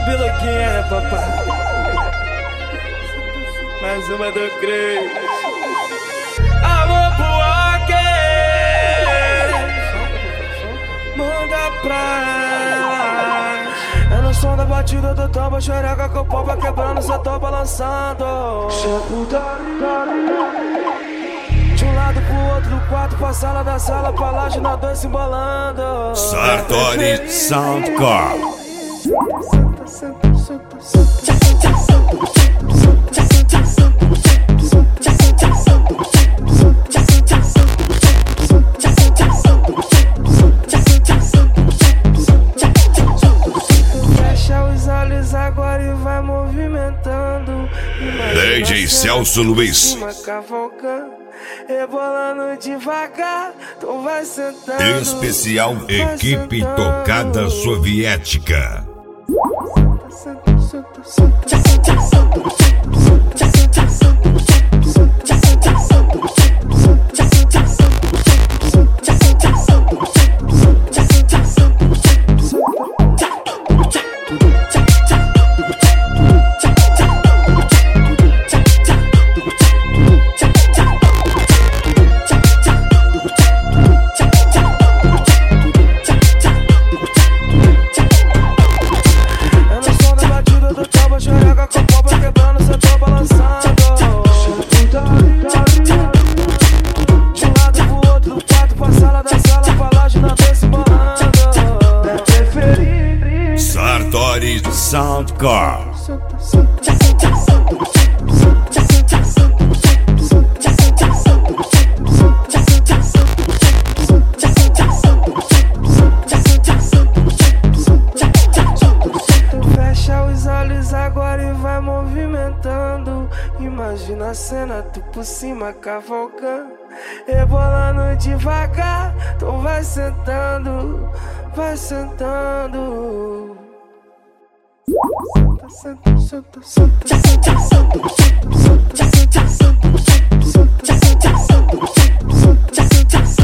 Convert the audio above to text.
biluguinha, né, papai? Mais uma do Cris. Alô, Buaque! Manda pra é no som da batida do tambo, xereca com o pau vai quebrando, cê tô balançando. De um lado pro outro do quarto, pra sala da sala, pra laje na dois se embolando. Sartori Soundcore. Fecha os olhos agora e vai movimentando. DJ Celso Luiz. Rebolando devagar, tu vai sentando. Especial Equipe Tocada Soviética. Sartori Soundcore. Fecha os olhos agora e vai movimentando. Imagina a cena, tu por cima cavalcando, rebolando devagar, tu vai sentando, vai sentando. Senta, senta, senta, senta, senta.